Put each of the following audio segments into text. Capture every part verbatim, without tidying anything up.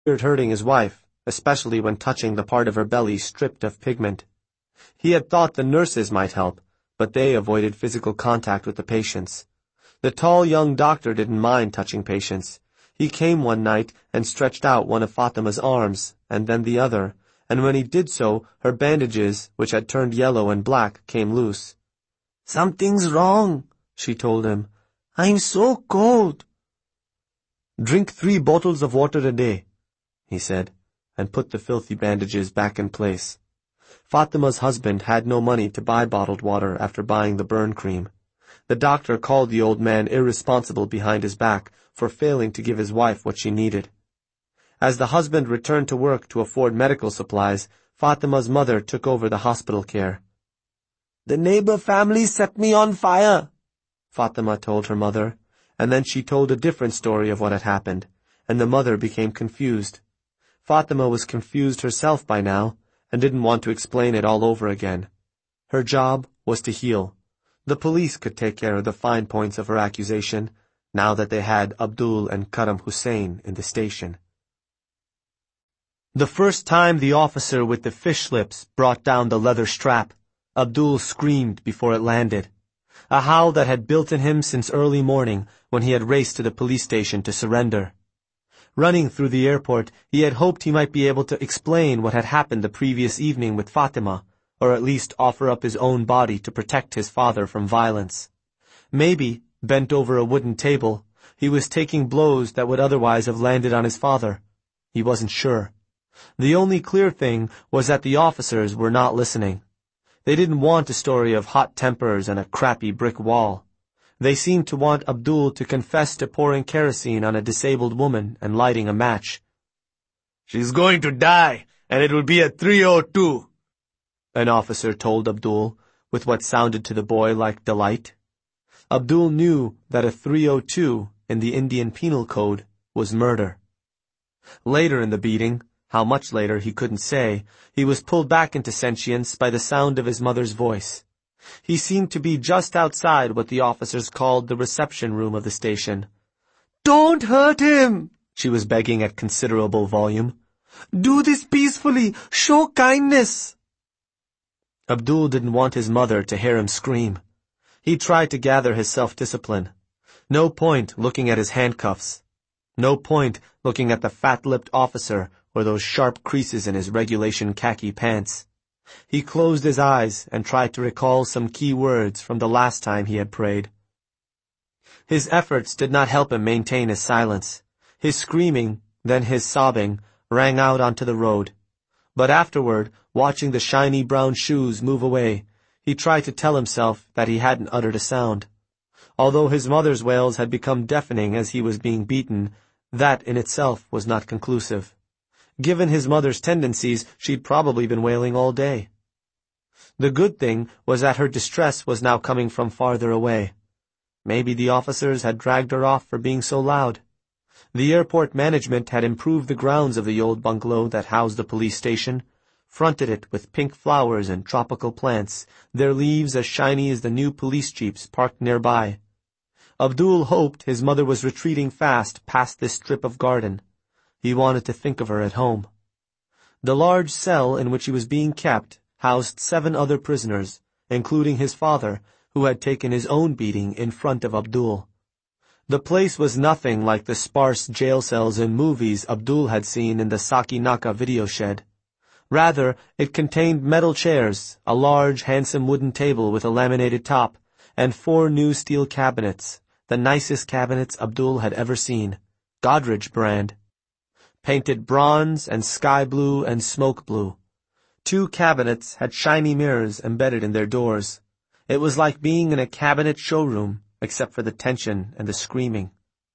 feared hurting his wife, especially when touching the part of her belly stripped of pigment. He had thought the nurses might help, but they avoided physical contact with the patients. The tall young doctor didn't mind touching patients. He came one night and stretched out one of Fatima's arms, and then the other, and when he did so, her bandages, which had turned yellow and black, came loose. "Something's wrong," she told him. "I'm so cold." "Drink three bottles of water a day," he said, and put the filthy bandages back in place. Fatima's husband had no money to buy bottled water after buying the burn cream. The doctor called the old man irresponsible behind his back for failing to give his wife what she needed. As the husband returned to work to afford medical supplies, Fatima's mother took over the hospital care. "The neighbor family set me on fire," Fatima told her mother, and then she told a different story of what had happened, and the mother became confused. Fatima was confused herself by now, and didn't want to explain it all over again. Her job was to heal. The police could take care of the fine points of her accusation, now that they had Abdul and Karam Hussein in the station. The first time the officer with the fish lips brought down the leather strap, Abdul screamed before it landed, a howl that had built in him since early morning when he had raced to the police station to surrender. Running through the airport, he had hoped he might be able to explain what had happened the previous evening with Fatima, or at least offer up his own body to protect his father from violence. Maybe, bent over a wooden table, he was taking blows that would otherwise have landed on his father. He wasn't sure. The only clear thing was that the officers were not listening. They didn't want a story of hot tempers and a crappy brick wall. They seemed to want Abdul to confess to pouring kerosene on a disabled woman and lighting a match. "She's going to die, and it will be at three oh two, an officer told Abdul, with what sounded to the boy like delight. Abdul knew that a three oh two in the Indian Penal Code was murder. Later in the beating, how much later he couldn't say, he was pulled back into sentience by the sound of his mother's voice. He seemed to be just outside what the officers called the reception room of the station. "Don't hurt him," she was begging at considerable volume. "Do this peacefully. Show kindness." Abdul didn't want his mother to hear him scream. He tried to gather his self-discipline. No point looking at his handcuffs. No point looking at the fat-lipped officer or those sharp creases in his regulation khaki pants. He closed his eyes and tried to recall some key words from the last time he had prayed. His efforts did not help him maintain his silence. His screaming, then his sobbing, rang out onto the road. But afterward, watching the shiny brown shoes move away, he tried to tell himself that he hadn't uttered a sound. Although his mother's wails had become deafening as he was being beaten, that in itself was not conclusive. Given his mother's tendencies, she'd probably been wailing all day. The good thing was that her distress was now coming from farther away. Maybe the officers had dragged her off for being so loud. The airport management had improved the grounds of the old bungalow that housed the police station, fronted it with pink flowers and tropical plants, their leaves as shiny as the new police jeeps parked nearby. Abdul hoped his mother was retreating fast past this strip of garden. He wanted to think of her at home. The large cell in which he was being kept housed seven other prisoners, including his father, who had taken his own beating in front of Abdul. The place was nothing like the sparse jail cells in movies Abdul had seen in the Sakinaka video shed. Rather, it contained metal chairs, a large, handsome wooden table with a laminated top, and four new steel cabinets, the nicest cabinets Abdul had ever seen, Godrej brand. Painted bronze and sky blue and smoke blue. Two cabinets had shiny mirrors embedded in their doors. It was like being in a cabinet showroom, except for the tension and the screaming.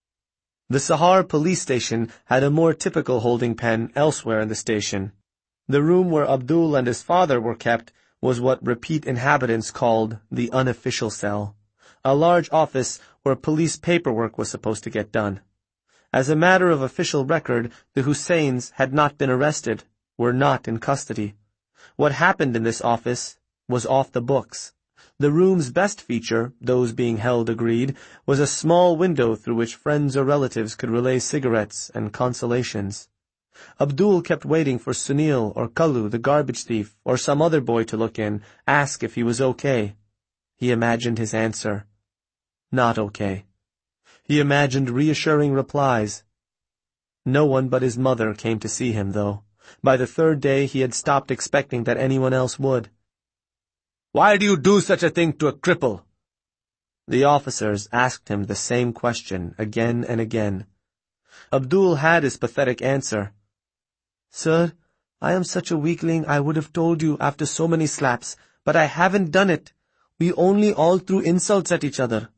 The Sahar police station had a more typical holding pen elsewhere in the station. The room where Abdul and his father were kept was what repeat inhabitants called the unofficial cell, a large office where police paperwork was supposed to get done. As a matter of official record, the Husseins had not been arrested, were not in custody. What happened in this office was off the books. The room's best feature, those being held agreed, was a small window through which friends or relatives could relay cigarettes and consolations. Abdul kept waiting for Sunil or Kallu, the garbage thief, or some other boy to look in, ask if he was okay. He imagined his answer. Not okay. He imagined reassuring replies. No one but his mother came to see him, though. By the third day he had stopped expecting that anyone else would. "Why do you do such a thing to a cripple?" The officers asked him the same question again and again. Abdul had his pathetic answer. "Sir, I am such a weakling I would have told you after so many slaps, but I haven't done it. We only all threw insults at each other."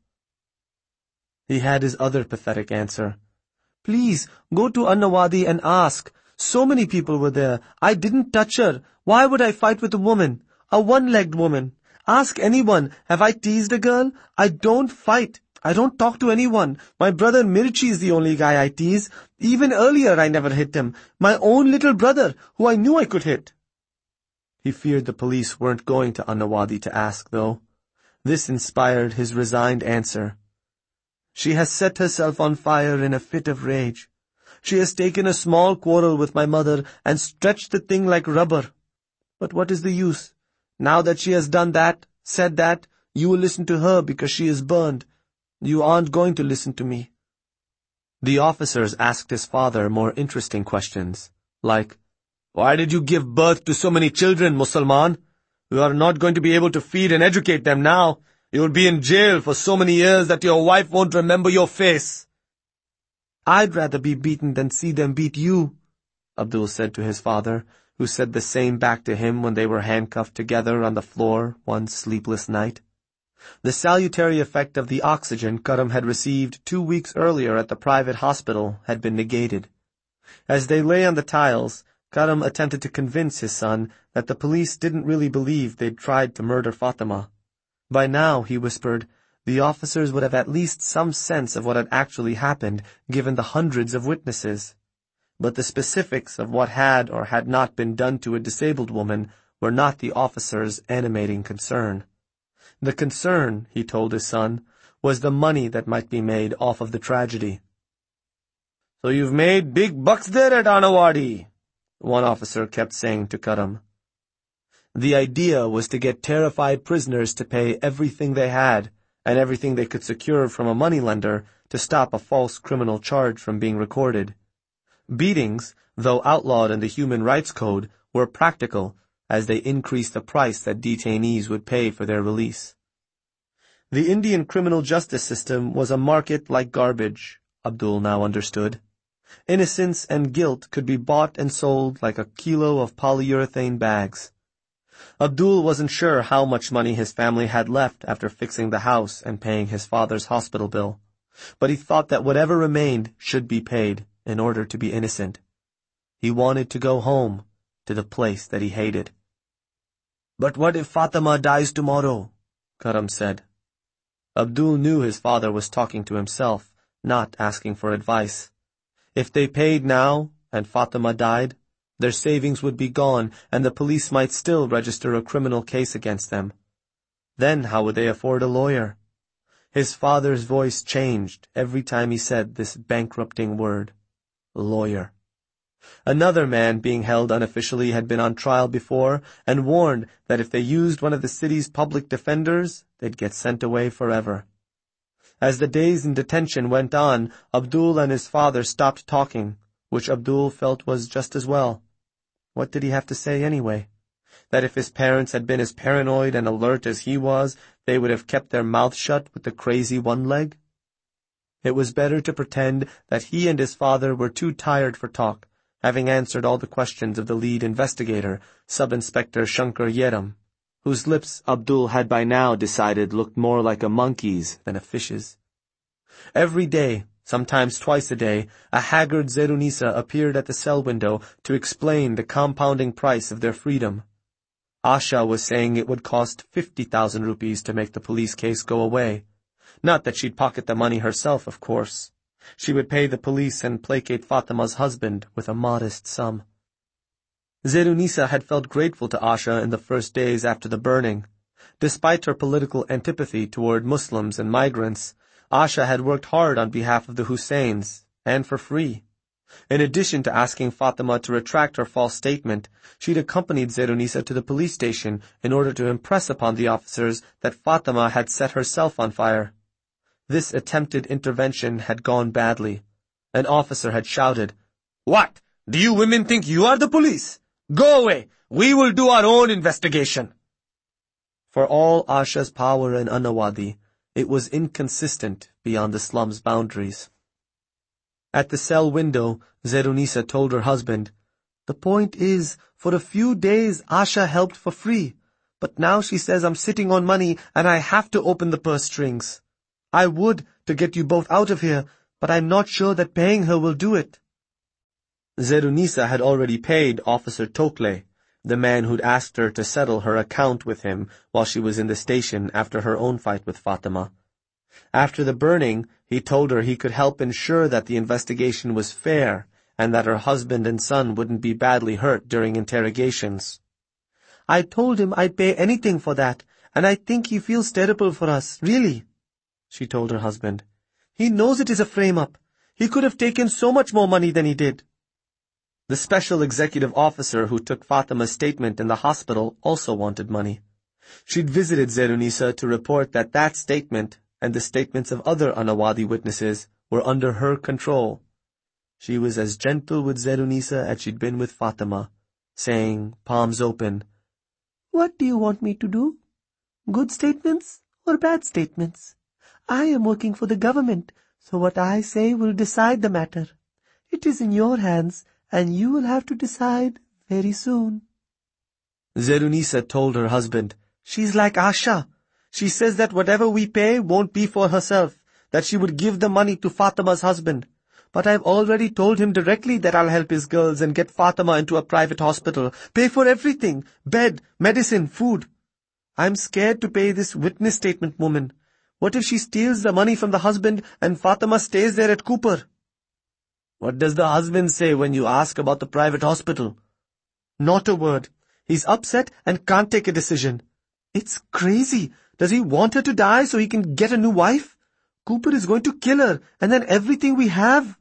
He had his other pathetic answer. "Please, go to Annawadi and ask. So many people were there. I didn't touch her. Why would I fight with a woman? A one-legged woman. Ask anyone. Have I teased a girl? I don't fight. I don't talk to anyone. My brother Mirchi is the only guy I tease. Even earlier I never hit him. My own little brother, who I knew I could hit." He feared the police weren't going to Annawadi to ask, though. This inspired his resigned answer. "She has set herself on fire in a fit of rage. She has taken a small quarrel with my mother and stretched the thing like rubber. But what is the use? Now that she has done that, said that, you will listen to her because she is burned. You aren't going to listen to me." The officers asked his father more interesting questions, like, "Why did you give birth to so many children, Musalman? You are not going to be able to feed and educate them now. You will be in jail for so many years that your wife won't remember your face." "I'd rather be beaten than see them beat you," Abdul said to his father, who said the same back to him when they were handcuffed together on the floor one sleepless night. The salutary effect of the oxygen Karam had received two weeks earlier at the private hospital had been negated. As they lay on the tiles, Karam attempted to convince his son that the police didn't really believe they'd tried to murder Fatima. By now, he whispered, the officers would have at least some sense of what had actually happened, given the hundreds of witnesses. But the specifics of what had or had not been done to a disabled woman were not the officers' animating concern. The concern, he told his son, was the money that might be made off of the tragedy. "So you've made big bucks there at Annawadi," one officer kept saying to Karam. The idea was to get terrified prisoners to pay everything they had, and everything they could secure from a moneylender, to stop a false criminal charge from being recorded. Beatings, though outlawed in the Human Rights Code, were practical, as they increased the price that detainees would pay for their release. The Indian criminal justice system was a market like garbage, Abdul now understood. Innocence and guilt could be bought and sold like a kilo of polyurethane bags. Abdul wasn't sure how much money his family had left after fixing the house and paying his father's hospital bill, but he thought that whatever remained should be paid in order to be innocent. He wanted to go home, to the place that he hated. "But what if Fatima dies tomorrow?" Karam said. Abdul knew his father was talking to himself, not asking for advice. If they paid now, and Fatima died, their savings would be gone, and the police might still register a criminal case against them. Then how would they afford a lawyer? His father's voice changed every time he said this bankrupting word. Lawyer. Another man being held unofficially had been on trial before and warned that if they used one of the city's public defenders, they'd get sent away forever. As the days in detention went on, Abdul and his father stopped talking, which Abdul felt was just as well. What did he have to say anyway? That if his parents had been as paranoid and alert as he was, they would have kept their mouths shut with the crazy one leg? It was better to pretend that he and his father were too tired for talk, having answered all the questions of the lead investigator, Sub-Inspector Shankar Yeram, whose lips Abdul had by now decided looked more like a monkey's than a fish's. Every day, sometimes twice a day, a haggard Zerunisa appeared at the cell window to explain the compounding price of their freedom. Asha was saying it would cost fifty thousand rupees to make the police case go away. Not that she'd pocket the money herself, of course. She would pay the police and placate Fatima's husband with a modest sum. Zerunisa had felt grateful to Asha in the first days after the burning. Despite her political antipathy toward Muslims and migrants, Asha had worked hard on behalf of the Husseins, and for free. In addition to asking Fatima to retract her false statement, she'd accompanied Zerunisa to the police station in order to impress upon the officers that Fatima had set herself on fire. This attempted intervention had gone badly. An officer had shouted, "What? Do you women think you are the police? Go away! We will do our own investigation." For all Asha's power in Annawadi, it was inconsistent beyond the slum's boundaries. At the cell window, Zerunisa told her husband, "The point is, for a few days Asha helped for free, but now she says I'm sitting on money and I have to open the purse strings. I would to get you both out of here, but I'm not sure that paying her will do it." Zerunisa had already paid Officer Tokle, the man who'd asked her to settle her account with him while she was in the station after her own fight with Fatima. After the burning, he told her he could help ensure that the investigation was fair and that her husband and son wouldn't be badly hurt during interrogations. "I told him I'd pay anything for that, and I think he feels terrible for us, really," she told her husband. "He knows it is a frame-up. He could have taken so much more money than he did." The special executive officer who took Fatima's statement in the hospital also wanted money. She'd visited Zerunisa to report that that statement and the statements of other Annawadi witnesses were under her control. She was as gentle with Zerunisa as she'd been with Fatima, saying, palms open, "What do you want me to do? Good statements or bad statements? I am working for the government, so what I say will decide the matter. It is in your hands, and you will have to decide very soon." Zerunisa told her husband, "She's like Asha. She says that whatever we pay won't be for herself, that she would give the money to Fatima's husband. But I've already told him directly that I'll help his girls and get Fatima into a private hospital, pay for everything, bed, medicine, food. I'm scared to pay this witness statement woman. What if she steals the money from the husband and Fatima stays there at Cooper?" "What does the husband say when you ask about the private hospital?" "Not a word. He's upset and can't take a decision. It's crazy. Does he want her to die so he can get a new wife? Cooper is going to kill her, and then everything we have."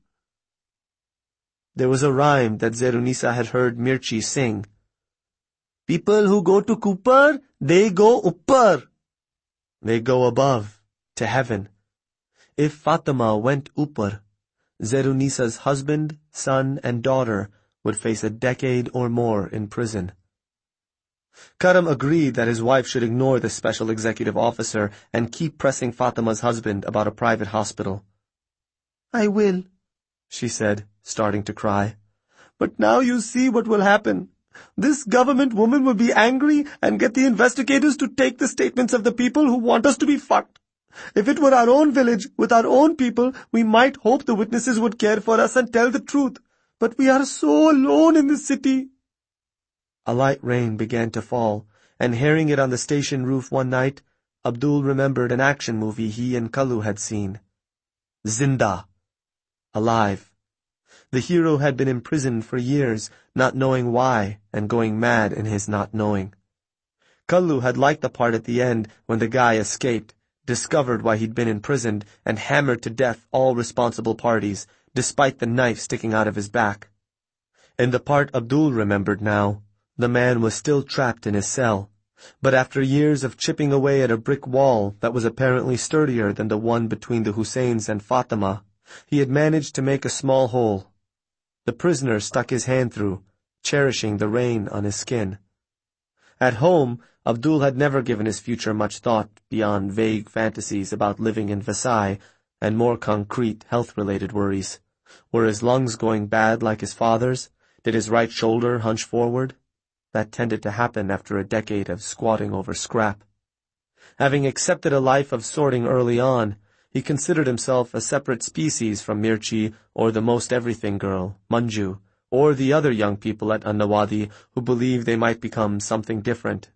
There was a rhyme that Zerunisa had heard Mirchi sing. "People who go to Cooper, they go uppar." They go above, to heaven. If Fatima went uppar, Zerunisa's husband, son, and daughter would face a decade or more in prison. Karam agreed that his wife should ignore the special executive officer and keep pressing Fatima's husband about a private hospital. "I will," she said, starting to cry. "But now you see what will happen. This government woman will be angry and get the investigators to take the statements of the people who want us to be fucked. If it were our own village, with our own people, we might hope the witnesses would care for us and tell the truth. But we are so alone in this city." A light rain began to fall, and hearing it on the station roof one night, Abdul remembered an action movie he and Kalu had seen. Zinda. Alive. The hero had been imprisoned for years, not knowing why, and going mad in his not knowing. Kalu had liked the part at the end when the guy escaped, discovered why he'd been imprisoned, and hammered to death all responsible parties, despite the knife sticking out of his back. In the part Abdul remembered now, the man was still trapped in his cell, but after years of chipping away at a brick wall that was apparently sturdier than the one between the Husseins and Fatima, he had managed to make a small hole. The prisoner stuck his hand through, cherishing the rain on his skin. At home, Abdul had never given his future much thought beyond vague fantasies about living in Versailles and more concrete health-related worries. Were his lungs going bad like his father's? Did his right shoulder hunch forward? That tended to happen after a decade of squatting over scrap. Having accepted a life of sorting early on, he considered himself a separate species from Mirchi or the Most Everything girl, Manju, or the other young people at Annawadi who believed they might become something different.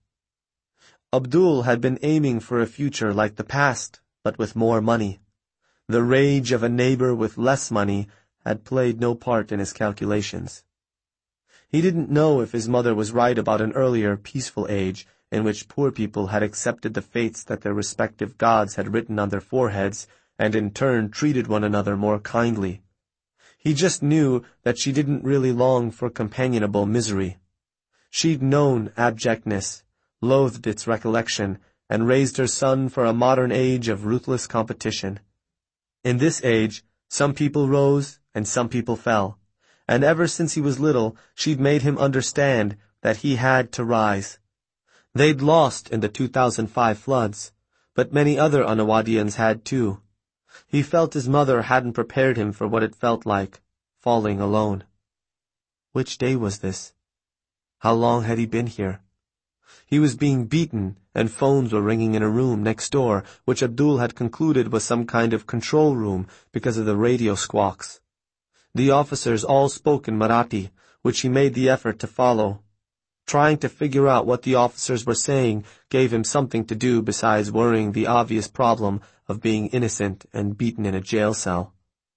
Abdul had been aiming for a future like the past, but with more money. The rage of a neighbor with less money had played no part in his calculations. He didn't know if his mother was right about an earlier peaceful age in which poor people had accepted the fates that their respective gods had written on their foreheads and in turn treated one another more kindly. He just knew that she didn't really long for companionable misery. She'd known abjectness, loathed its recollection, and raised her son for a modern age of ruthless competition. In this age, some people rose and some people fell, and ever since he was little, she'd made him understand that he had to rise. They'd lost in the two thousand five floods, but many other Anawadians had too. He felt his mother hadn't prepared him for what it felt like, falling alone. Which day was this? How long had he been here? He was being beaten, and phones were ringing in a room next door, which Abdul had concluded was some kind of control room because of the radio squawks. The officers all spoke in Marathi, which he made the effort to follow. Trying to figure out what the officers were saying gave him something to do besides worrying the obvious problem of being innocent and beaten in a jail cell.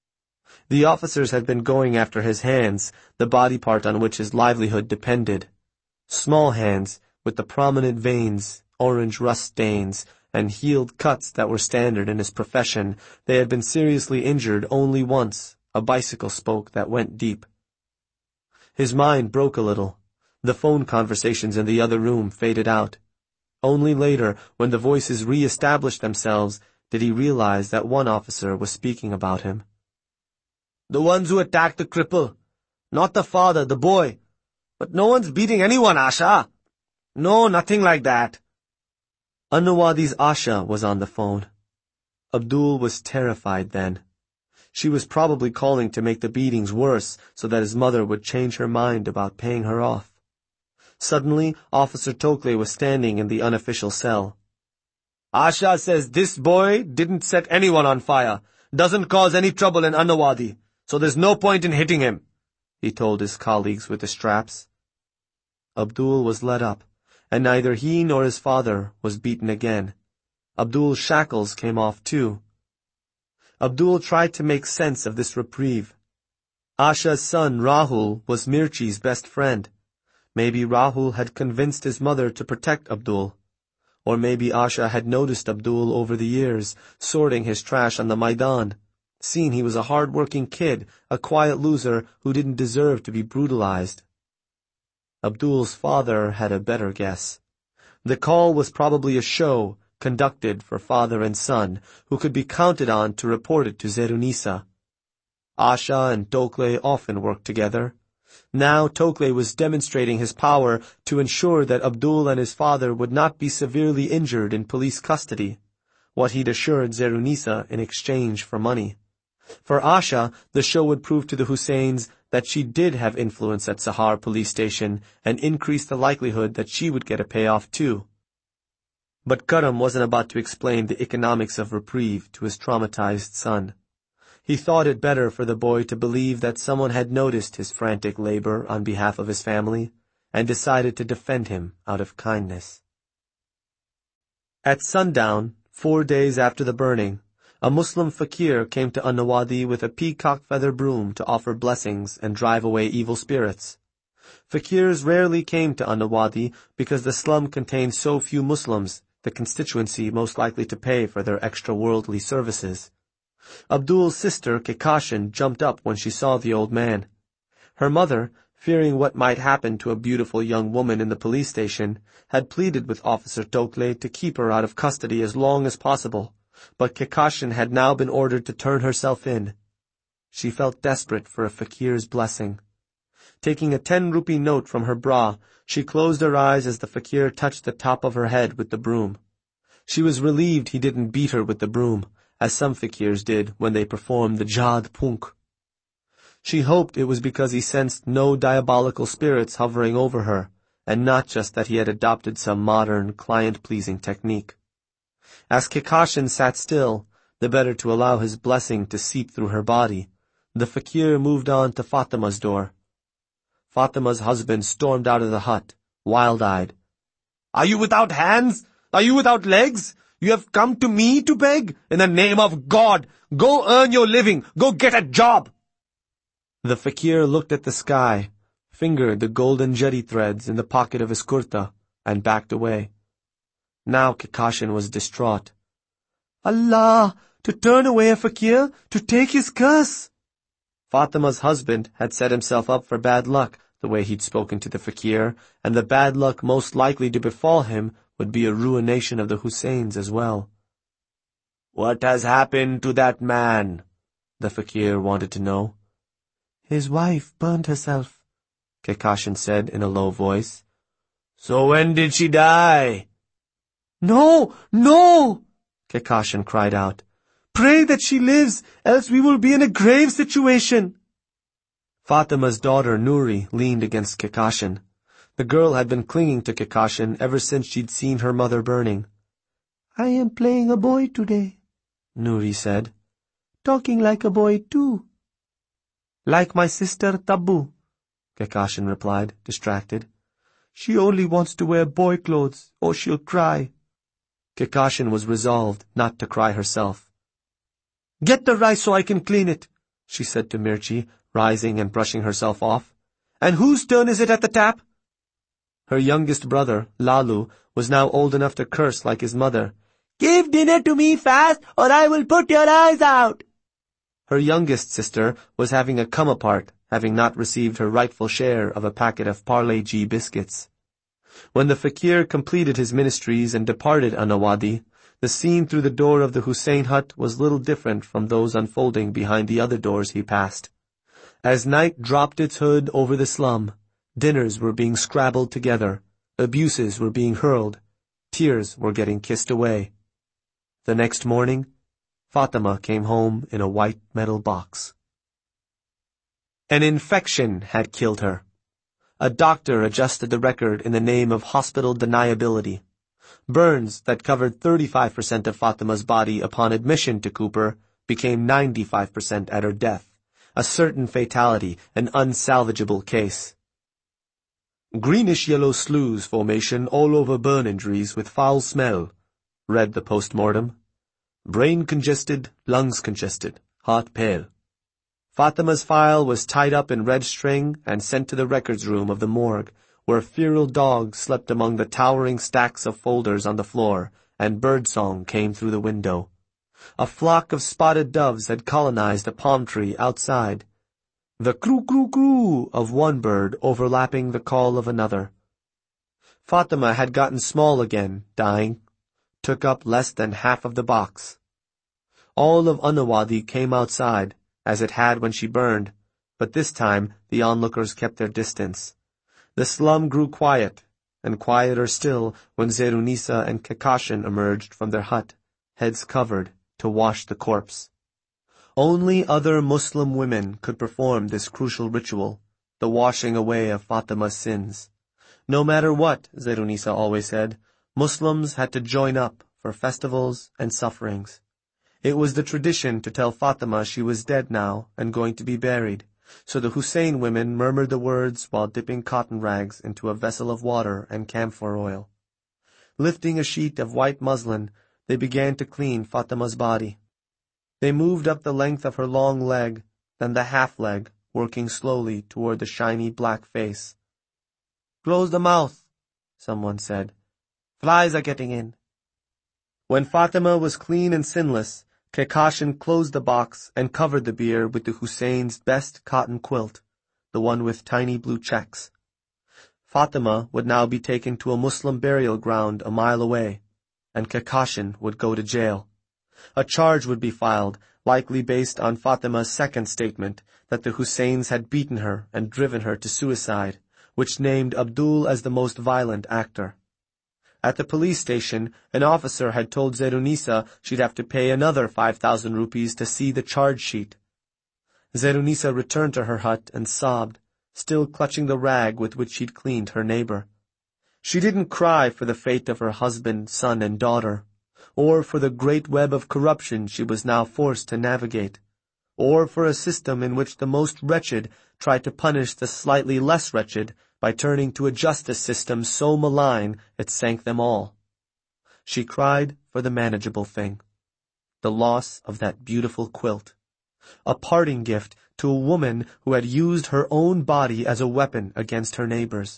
The officers had been going after his hands, the body part on which his livelihood depended. Small hands, with the prominent veins, orange rust stains, and healed cuts that were standard in his profession. They had been seriously injured only once, a bicycle spoke that went deep. His mind broke a little. The phone conversations in the other room faded out. Only later, when the voices re-established themselves, did he realize that one officer was speaking about him. The ones who attacked the cripple. Not the father, the boy. But no one's beating anyone, Asha. No, nothing like that. Annawadi's Asha was on the phone. Abdul was terrified then. She was probably calling to make the beatings worse so that his mother would change her mind about paying her off. Suddenly, Officer Tokle was standing in the unofficial cell. Asha says this boy didn't set anyone on fire, doesn't cause any trouble in Annawadi, so there's no point in hitting him, he told his colleagues with the straps. Abdul was let up, and neither he nor his father was beaten again. Abdul's shackles came off too. Abdul tried to make sense of this reprieve. Asha's son, Rahul, was Mirchi's best friend. Maybe Rahul had convinced his mother to protect Abdul. Or maybe Asha had noticed Abdul over the years, sorting his trash on the Maidan, seen he was a hard-working kid, a quiet loser who didn't deserve to be brutalized. Abdul's father had a better guess. The call was probably a show conducted for father and son, who could be counted on to report it to Zerunisa. Asha and Tokle often worked together. Now Tokle was demonstrating his power to ensure that Abdul and his father would not be severely injured in police custody, what he'd assured Zerunisa in exchange for money. For Asha, the show would prove to the Husseins that she did have influence at Sahar police station and increase the likelihood that she would get a payoff too. But Karam wasn't about to explain the economics of reprieve to his traumatized son. He thought it better for the boy to believe that someone had noticed his frantic labor on behalf of his family and decided to defend him out of kindness. At sundown, four days after the burning, a Muslim fakir came to Annawadi with a peacock feather broom to offer blessings and drive away evil spirits. Fakirs rarely came to Annawadi because the slum contained so few Muslims, the constituency most likely to pay for their extra-worldly services. Abdul's sister, Kekashin, jumped up when she saw the old man. Her mother, fearing what might happen to a beautiful young woman in the police station, had pleaded with Officer Tokle to keep her out of custody as long as possible, but Kekashin had now been ordered to turn herself in. She felt desperate for a fakir's blessing. Taking a ten-rupee note from her bra, she closed her eyes as the fakir touched the top of her head with the broom. She was relieved he didn't beat her with the broom, as some fakirs did when they performed the Jad Punk. She hoped it was because he sensed no diabolical spirits hovering over her, and not just that he had adopted some modern, client-pleasing technique. As Kekashin sat still, the better to allow his blessing to seep through her body, the fakir moved on to Fatima's door. Fatima's husband stormed out of the hut, wild-eyed. Are you without hands? Are you without legs? You have come to me to beg? In the name of God, go earn your living. Go get a job. The fakir looked at the sky, fingered the golden jari threads in the pocket of his kurta, and backed away. Now Kekashin was distraught. Allah, to turn away a fakir, to take his curse. Fatima's husband had set himself up for bad luck, the way he'd spoken to the fakir, and the bad luck most likely to befall him would be a ruination of the Husseins as well. "What has happened to that man?" the fakir wanted to know. "His wife burned herself," Kekashin said in a low voice. "So when did she die?" "No, no!" Kekashin cried out. "Pray that she lives, else we will be in a grave situation." Fatima's daughter Nuri leaned against Kekashin. The girl had been clinging to Kekashin ever since she'd seen her mother burning. "I am playing a boy today," Nuri said. "Talking like a boy too." "Like my sister Tabu," Kekashin replied, distracted. "She only wants to wear boy clothes, or she'll cry." Kekashin was resolved not to cry herself. "Get the rice so I can clean it," she said to Mirchi, rising and brushing herself off. "And whose turn is it at the tap?" Her youngest brother, Lalu, was now old enough to curse like his mother. "Give dinner to me fast, or I will put your eyes out." Her youngest sister was having a come-apart, having not received her rightful share of a packet of Parle-G biscuits. When the fakir completed his ministries and departed Anawadi, the scene through the door of the Hussein hut was little different from those unfolding behind the other doors he passed. As night dropped its hood over the slum, dinners were being scrabbled together, abuses were being hurled, tears were getting kissed away. The next morning, Fatima came home in a white metal box. An infection had killed her. A doctor adjusted the record in the name of hospital deniability. Burns that covered thirty-five percent of Fatima's body upon admission to Cooper became ninety-five percent at her death, a certain fatality, an unsalvageable case. "Greenish-yellow sloughs formation all over burn injuries with foul smell," read the post-mortem. "Brain congested, lungs congested, heart pale." Fatima's file was tied up in red string and sent to the records room of the morgue, where feral dogs slept among the towering stacks of folders on the floor, and birdsong came through the window. A flock of spotted doves had colonized a palm tree outside, the cru-cru-cru of one bird overlapping the call of another. Fatima had gotten small again, dying, took up less than half of the box. All of Anawadi came outside, as it had when she burned, but this time the onlookers kept their distance. The slum grew quiet, and quieter still when Zerunisa and Kekashin emerged from their hut, heads covered, to wash the corpse. Only other Muslim women could perform this crucial ritual, the washing away of Fatima's sins. No matter what, Zerunisa always said, Muslims had to join up for festivals and sufferings. It was the tradition to tell Fatima she was dead now and going to be buried, so the Hussein women murmured the words while dipping cotton rags into a vessel of water and camphor oil. Lifting a sheet of white muslin, they began to clean Fatima's body. They moved up the length of her long leg, then the half leg, working slowly toward the shiny black face. "Close the mouth," someone said. "Flies are getting in." When Fatima was clean and sinless, Kekashin closed the box and covered the bier with the Hussein's best cotton quilt, the one with tiny blue checks. Fatima would now be taken to a Muslim burial ground a mile away, and Kekashin would go to jail. A charge would be filed, likely based on Fatima's second statement that the Husseins had beaten her and driven her to suicide, which named Abdul as the most violent actor. At the police station, an officer had told Zerunisa she'd have to pay another five thousand rupees to see the charge sheet. Zerunisa returned to her hut and sobbed, still clutching the rag with which she'd cleaned her neighbor. She didn't cry for the fate of her husband, son, and daughter, or for the great web of corruption she was now forced to navigate, or for a system in which the most wretched tried to punish the slightly less wretched by turning to a justice system so malign it sank them all. She cried for the manageable thing, the loss of that beautiful quilt, a parting gift to a woman who had used her own body as a weapon against her neighbors.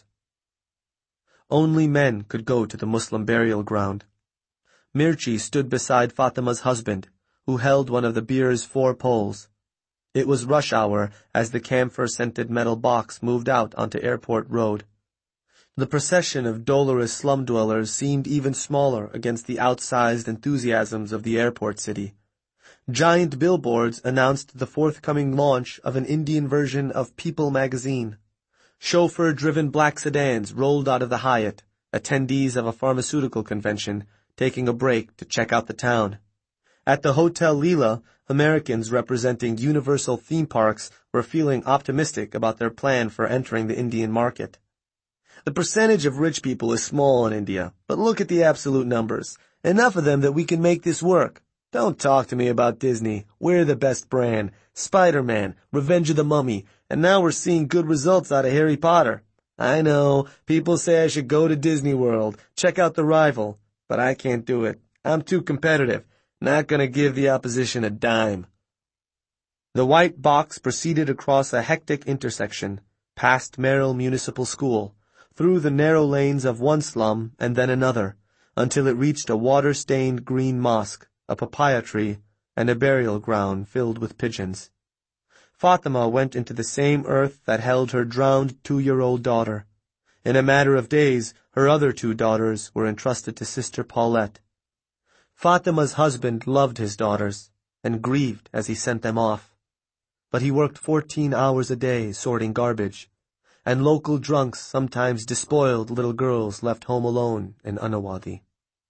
Only men could go to the Muslim burial ground. Mirchi stood beside Fatima's husband, who held one of the bier's four poles. It was rush hour as the camphor-scented metal box moved out onto Airport Road. The procession of dolorous slum dwellers seemed even smaller against the outsized enthusiasms of the airport city. Giant billboards announced the forthcoming launch of an Indian version of People magazine. Chauffeur-driven black sedans rolled out of the Hyatt, attendees of a pharmaceutical convention, taking a break to check out the town. At the Hotel Leela, Americans representing Universal theme parks were feeling optimistic about their plan for entering the Indian market. The percentage of rich people is small in India, but look at the absolute numbers. Enough of them that we can make this work. Don't talk to me about Disney. We're the best brand. Spider-Man, Revenge of the Mummy, and now we're seeing good results out of Harry Potter. I know, people say I should go to Disney World, check out the rival, but I can't do it. I'm too competitive. Not gonna give the opposition a dime. The white box proceeded across a hectic intersection, past Merrill Municipal School, through the narrow lanes of one slum and then another, until it reached a water-stained green mosque, a papaya tree, and a burial ground filled with pigeons. Fatima went into the same earth that held her drowned two-year-old daughter. In a matter of days, her other two daughters were entrusted to Sister Paulette. Fatima's husband loved his daughters, and grieved as he sent them off. But he worked fourteen hours a day sorting garbage, and local drunks sometimes despoiled little girls left home alone in Annawadi.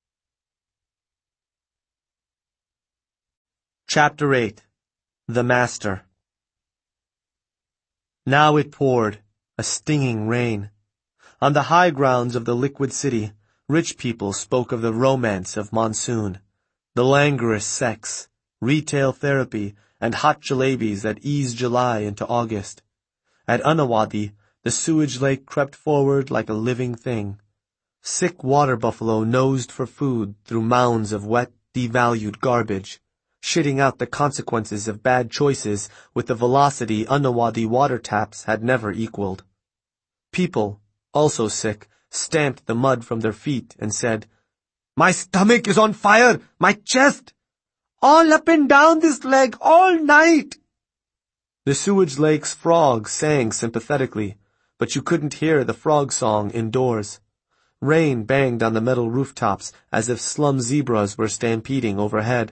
Chapter eight. The Master. Now it poured, a stinging rain. On the high grounds of the liquid city, rich people spoke of the romance of monsoon, the languorous sex, retail therapy, and hot jalebis that ease July into August. At Annawadi, the sewage lake crept forward like a living thing. Sick water buffalo nosed for food through mounds of wet, devalued garbage, shitting out the consequences of bad choices with the velocity Annawadi water taps had never equaled. People, also sick, stamped the mud from their feet and said, "My stomach is on fire! My chest! All up and down this leg all night!" The sewage lake's frogs sang sympathetically, but you couldn't hear the frog song indoors. Rain banged on the metal rooftops as if slum zebras were stampeding overhead.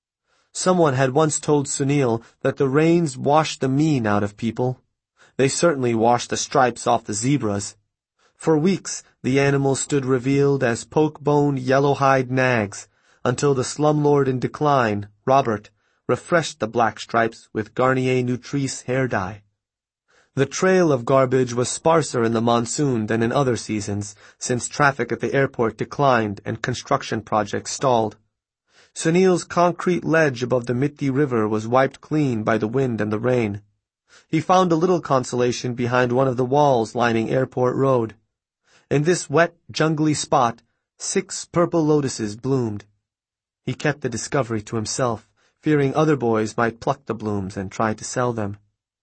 Someone had once told Sunil that the rains washed the mean out of people. They certainly washed the stripes off the zebras. For weeks, the animals stood revealed as poke-boned, yellow-hide nags, until the slumlord in decline, Robert, refreshed the black stripes with Garnier Nutrice hair dye. The trail of garbage was sparser in the monsoon than in other seasons, since traffic at the airport declined and construction projects stalled. Sunil's concrete ledge above the Mitti River was wiped clean by the wind and the rain. He found a little consolation behind one of the walls lining Airport Road. In this wet, jungly spot, six purple lotuses bloomed. He kept the discovery to himself, fearing other boys might pluck the blooms and try to sell them.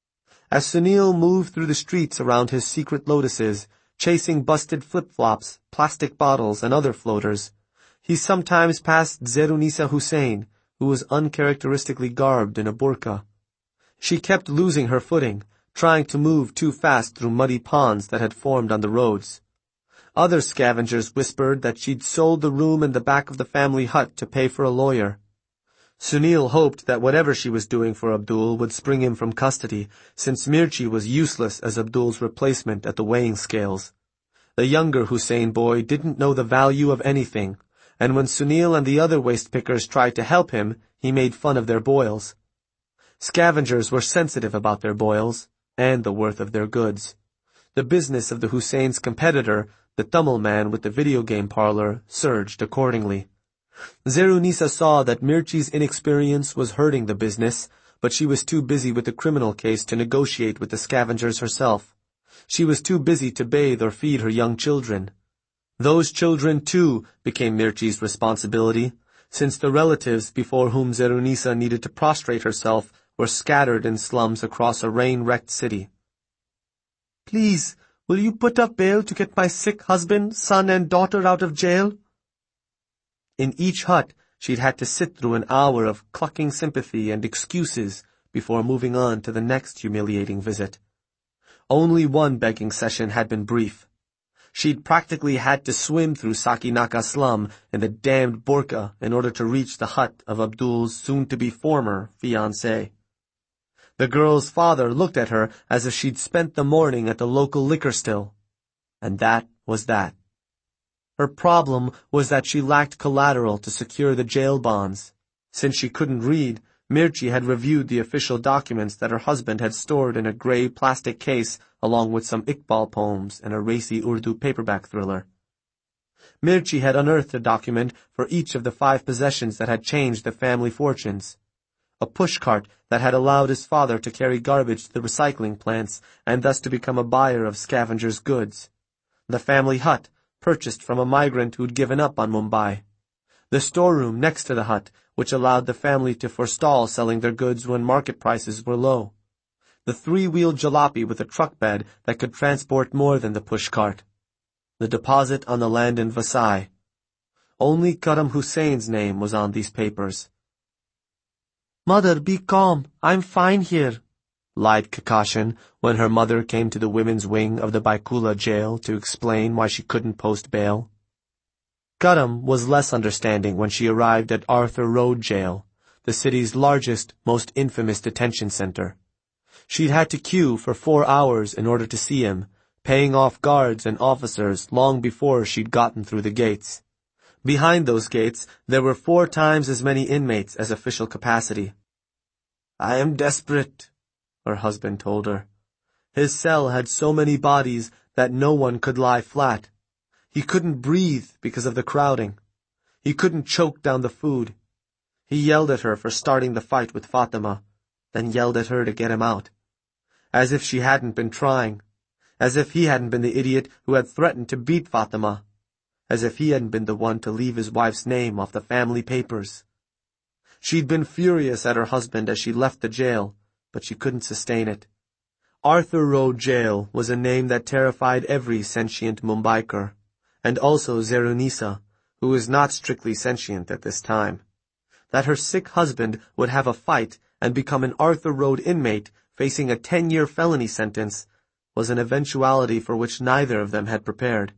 As Sunil moved through the streets around his secret lotuses, chasing busted flip-flops, plastic bottles, and other floaters, he sometimes passed Zerunisa Hussain, who was uncharacteristically garbed in a burqa. She kept losing her footing, trying to move too fast through muddy ponds that had formed on the roads. Other scavengers whispered that she'd sold the room in the back of the family hut to pay for a lawyer. Sunil hoped that whatever she was doing for Abdul would spring him from custody, since Mirchi was useless as Abdul's replacement at the weighing scales. The younger Hussain boy didn't know the value of anything, and when Sunil and the other waste pickers tried to help him, he made fun of their boils. Scavengers were sensitive about their boils, and the worth of their goods. The business of the Hussain's competitor, the Tamil man with the video game parlor, surged accordingly. Zerunisa saw that Mirchi's inexperience was hurting the business, but she was too busy with the criminal case to negotiate with the scavengers herself. She was too busy to bathe or feed her young children. Those children, too, became Mirchi's responsibility, since the relatives before whom Zerunisa needed to prostrate herself were scattered in slums across a rain-wrecked city. "Please, will you put up bail to get my sick husband, son, and daughter out of jail?" In each hut, she'd had to sit through an hour of clucking sympathy and excuses before moving on to the next humiliating visit. Only one begging session had been brief. She'd practically had to swim through Sakinaka slum in the damned burqa in order to reach the hut of Abdul's soon-to-be former fiancé. The girl's father looked at her as if she'd spent the morning at the local liquor still. And that was that. Her problem was that she lacked collateral to secure the jail bonds. Since she couldn't read, Mirchi had reviewed the official documents that her husband had stored in a gray plastic case along with some Iqbal poems and a racy Urdu paperback thriller. Mirchi had unearthed a document for each of the five possessions that had changed the family fortunes. A pushcart that had allowed his father to carry garbage to the recycling plants and thus to become a buyer of scavengers' goods. The family hut, purchased from a migrant who'd given up on Mumbai. The storeroom next to the hut, which allowed the family to forestall selling their goods when market prices were low. The three-wheeled jalopy with a truck bed that could transport more than the pushcart. The deposit on the land in Vasai. Only Karam Hussein's name was on these papers. "Mother, be calm. I'm fine here," lied Kakashin when her mother came to the women's wing of the Baikula jail to explain why she couldn't post bail. Karam was less understanding when she arrived at Arthur Road Jail, the city's largest, most infamous detention center. She'd had to queue for four hours in order to see him, paying off guards and officers long before she'd gotten through the gates. Behind those gates, there were four times as many inmates as official capacity. "I am desperate," her husband told her. His cell had so many bodies that no one could lie flat. He couldn't breathe because of the crowding. He couldn't choke down the food. He yelled at her for starting the fight with Fatima, then yelled at her to get him out. As if she hadn't been trying. As if he hadn't been the idiot who had threatened to beat Fatima. As if he hadn't been the one to leave his wife's name off the family papers. She'd been furious at her husband as she left the jail, but she couldn't sustain it. Arthur Road Jail was a name that terrified every sentient Mumbaiker, and also Zerunisa, who was not strictly sentient at this time. That her sick husband would have a fight and become an Arthur Road inmate facing a ten-year felony sentence was an eventuality for which neither of them had prepared.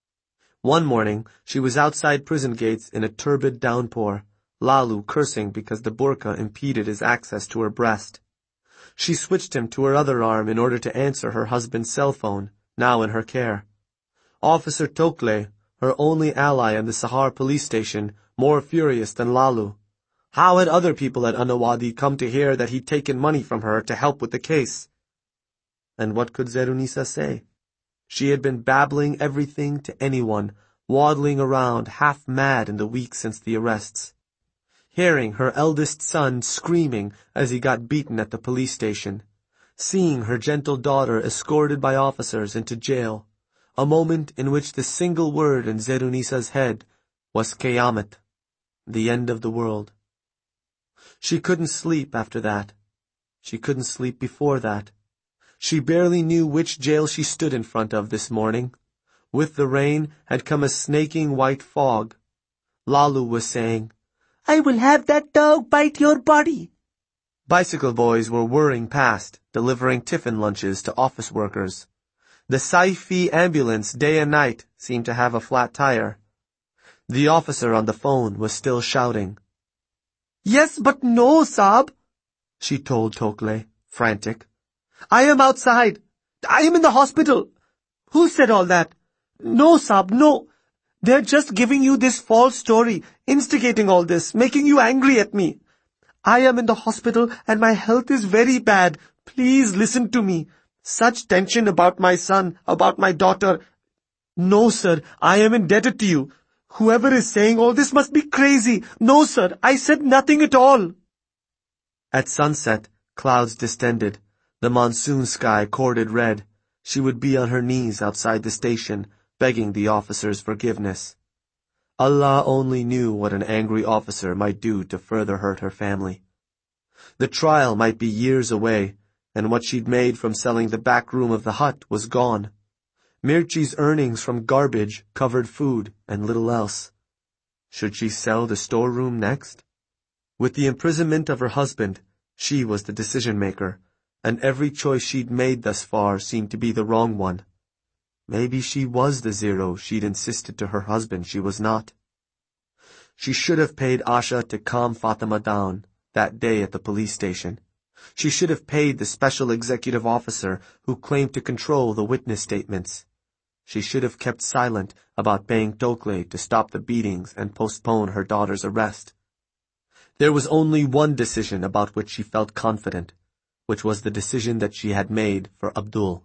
One morning, she was outside prison gates in a turbid downpour, Lalu cursing because the burqa impeded his access to her breast. She switched him to her other arm in order to answer her husband's cell phone, now in her care. Officer Tokle, her only ally in the Sahar police station, more furious than Lalu. How had other people at Anawadi come to hear that he'd taken money from her to help with the case? And what could Zerunisa say? She had been babbling everything to anyone, waddling around half mad in the weeks since the arrests. Hearing her eldest son screaming as he got beaten at the police station. Seeing her gentle daughter escorted by officers into jail. A moment in which the single word in Zerunisa's head was Qiyamah, the end of the world. She couldn't sleep after that. She couldn't sleep before that. She barely knew which jail she stood in front of this morning. With the rain had come a snaking white fog. Lalu was saying, "I will have that dog bite your body." Bicycle boys were whirring past, delivering tiffin lunches to office workers. The Saifi ambulance day and night seemed to have a flat tire. The officer on the phone was still shouting. "Yes, but no, Saab," she told Tokle, frantic. "I am outside. I am in the hospital." "Who said all that?" "No, Saab, no. They're just giving you this false story, instigating all this, making you angry at me. I am in the hospital and my health is very bad. Please listen to me. Such tension about my son, about my daughter. No, sir, I am indebted to you. Whoever is saying all this must be crazy. No, sir, I said nothing at all." At sunset, clouds distended, the monsoon sky corded red. She would be on her knees outside the station, begging the officer's forgiveness. Allah only knew what an angry officer might do to further hurt her family. The trial might be years away, and what she'd made from selling the back room of the hut was gone. Mirchi's earnings from garbage covered food and little else. Should she sell the storeroom next? With the imprisonment of her husband, She was the decision-maker, and every choice she'd made thus far seemed to be the wrong one. Maybe she was the zero she'd insisted to her husband she was not. She should have paid Asha to calm Fatima down that day at the police station. She should have paid the special executive officer who claimed to control the witness statements. She should have kept silent about paying Tokle to stop the beatings and postpone her daughter's arrest. There was only one decision about which she felt confident, which was the decision that she had made for Abdul.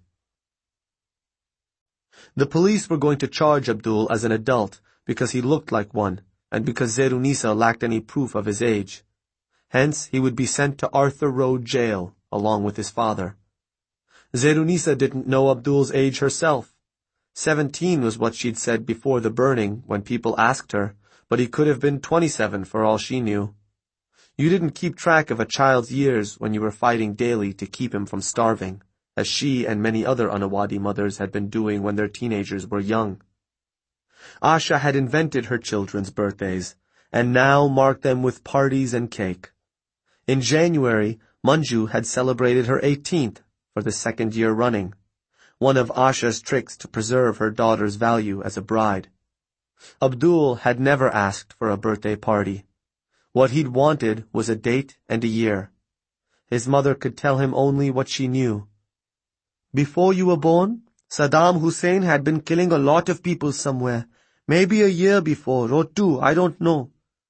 The police were going to charge Abdul as an adult because he looked like one, and because Zerunisa lacked any proof of his age. Hence, he would be sent to Arthur Road Jail, along with his father. Zerunisa didn't know Abdul's age herself. Seventeen was what she'd said before the burning when people asked her, but he could have been twenty-seven for all she knew. You didn't keep track of a child's years when you were fighting daily to keep him from starving, as she and many other Anawadi mothers had been doing when their teenagers were young. Asha had invented her children's birthdays, and now marked them with parties and cake. In January, Manju had celebrated her eighteenth for the second year running, one of Asha's tricks to preserve her daughter's value as a bride. Abdul had never asked for a birthday party. What he'd wanted was a date and a year. His mother could tell him only what she knew. Before you were born, Saddam Hussein had been killing a lot of people somewhere, maybe a year before, or two, I don't know.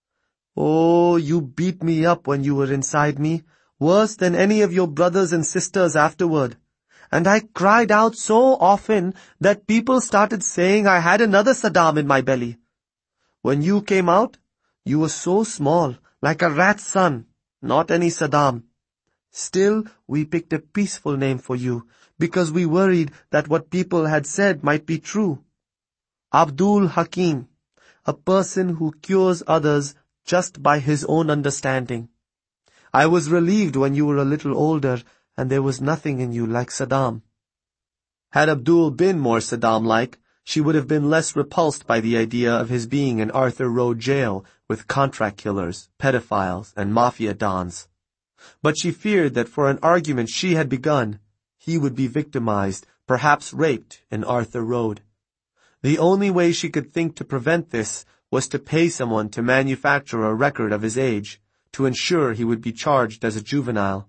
Oh, you beat me up when you were inside me, worse than any of your brothers and sisters afterward. And I cried out so often that people started saying I had another Saddam in my belly. When you came out, you were so small, like a rat's son, not any Saddam. Still, we picked a peaceful name for you, because we worried that what people had said might be true. Abdul Hakim, a person who cures others just by his own understanding. I was relieved when you were a little older and there was nothing in you like Saddam. Had Abdul been more Saddam-like, she would have been less repulsed by the idea of his being in Arthur Road Jail with contract killers, pedophiles, and mafia dons. But she feared that for an argument she had begun, he would be victimized, perhaps raped, in Arthur Road. The only way she could think to prevent this was to pay someone to manufacture a record of his age, to ensure he would be charged as a juvenile.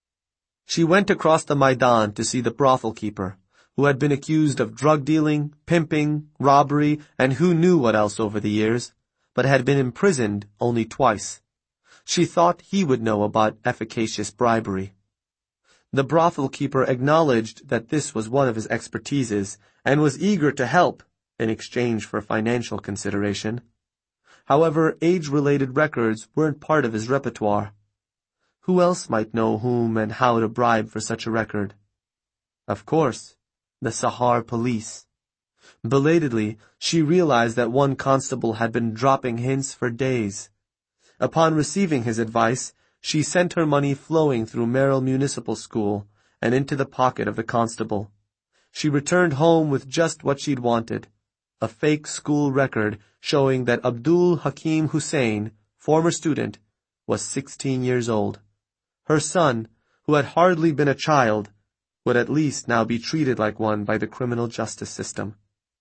She went across the Maidan to see the brothel keeper, who had been accused of drug dealing, pimping, robbery, and who knew what else over the years, but had been imprisoned only twice. She thought he would know about efficacious bribery. The brothel keeper acknowledged that this was one of his expertises, and was eager to help in exchange for financial consideration. However, age-related records weren't part of his repertoire. Who else might know whom and how to bribe for such a record? Of course, the Sahar police. Belatedly, she realized that one constable had been dropping hints for days. Upon receiving his advice, she sent her money flowing through Merrill Municipal School and into the pocket of the constable. She returned home with just what she'd wanted, a fake school record showing that Abdul Hakim Hussein, former student, was sixteen years old. Her son, who had hardly been a child, would at least now be treated like one by the criminal justice system.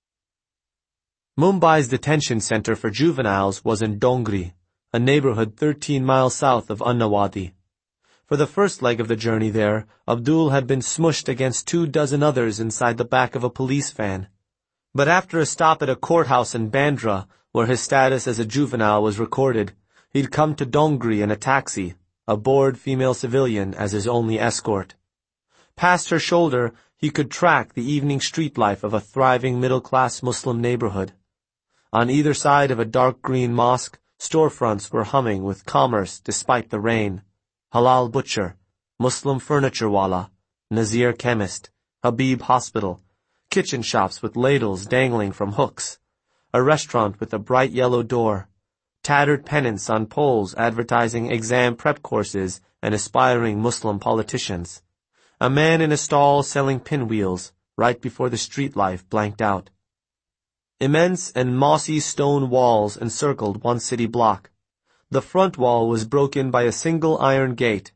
Mumbai's detention center for juveniles was in Dongri, a neighborhood thirteen miles south of Annawadi. For the first leg of the journey there, Abdul had been smushed against two dozen others inside the back of a police van. But after a stop at a courthouse in Bandra, where his status as a juvenile was recorded, he'd come to Dongri in a taxi, a bored female civilian as his only escort. Past her shoulder, he could track the evening street life of a thriving middle-class Muslim neighborhood. On either side of a dark green mosque, storefronts were humming with commerce despite the rain. Halal butcher, Muslim furniture wala, Nazir chemist, Habib hospital, kitchen shops with ladles dangling from hooks, a restaurant with a bright yellow door, tattered pennants on poles advertising exam prep courses and aspiring Muslim politicians, a man in a stall selling pinwheels right before the street life blanked out. Immense and mossy stone walls encircled one city block. The front wall was broken by a single iron gate.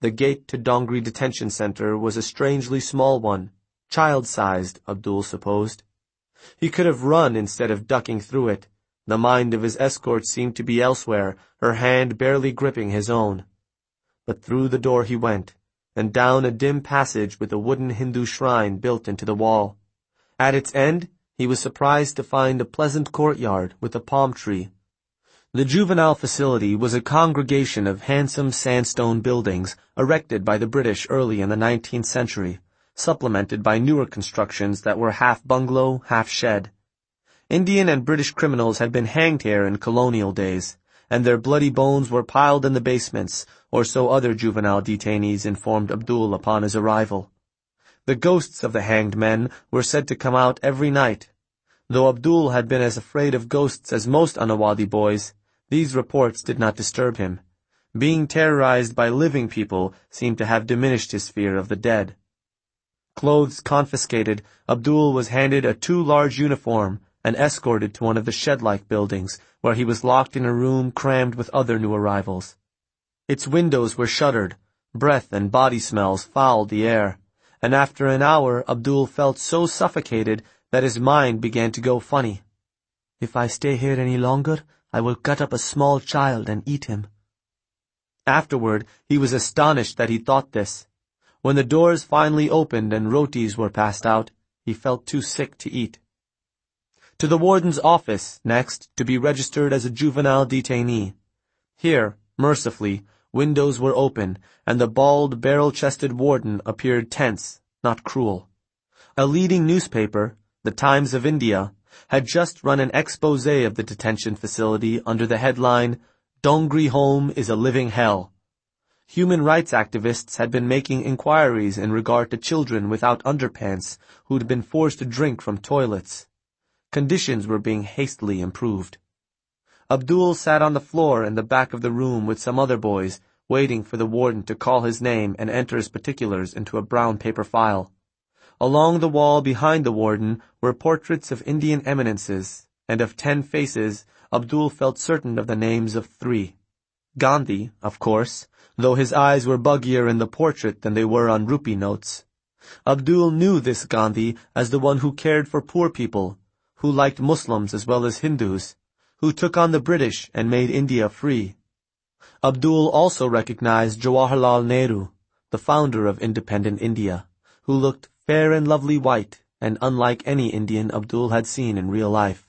The gate to Dongri Detention Center was a strangely small one, child-sized, Abdul supposed. He could have run instead of ducking through it. The mind of his escort seemed to be elsewhere, her hand barely gripping his own. But through the door he went, and down a dim passage with a wooden Hindu shrine built into the wall. At its end, he was surprised to find a pleasant courtyard with a palm tree. The juvenile facility was a congregation of handsome sandstone buildings erected by the British early in the nineteenth century, supplemented by newer constructions that were half bungalow, half shed. Indian and British criminals had been hanged here in colonial days, and their bloody bones were piled in the basements, or so other juvenile detainees informed Abdul upon his arrival. The ghosts of the hanged men were said to come out every night. Though Abdul had been as afraid of ghosts as most Anawadi boys, these reports did not disturb him. Being terrorized by living people seemed to have diminished his fear of the dead. Clothes confiscated, Abdul was handed a too large uniform and escorted to one of the shed-like buildings, where he was locked in a room crammed with other new arrivals. Its windows were shuttered, breath and body smells fouled the air, and after an hour Abdul felt so suffocated that his mind began to go funny. If I stay here any longer, I will cut up a small child and eat him. Afterward, he was astonished that he thought this. When the doors finally opened and rotis were passed out, he felt too sick to eat. To the warden's office, next, to be registered as a juvenile detainee. Here, mercifully, windows were open, and the bald, barrel-chested warden appeared tense, not cruel. A leading newspaper, The Times of India, had just run an expose of the detention facility under the headline, "Dongri Home is a Living Hell." Human rights activists had been making inquiries in regard to children without underpants who'd been forced to drink from toilets. Conditions were being hastily improved. Abdul sat on the floor in the back of the room with some other boys, waiting for the warden to call his name and enter his particulars into a brown paper file. Along the wall behind the warden were portraits of Indian eminences, and of ten faces, Abdul felt certain of the names of three. Gandhi, of course, though his eyes were buggier in the portrait than they were on rupee notes. Abdul knew this Gandhi as the one who cared for poor people, who liked Muslims as well as Hindus, who took on the British and made India free. Abdul also recognized Jawaharlal Nehru, the founder of independent India, who looked fair and lovely white and unlike any Indian Abdul had seen in real life.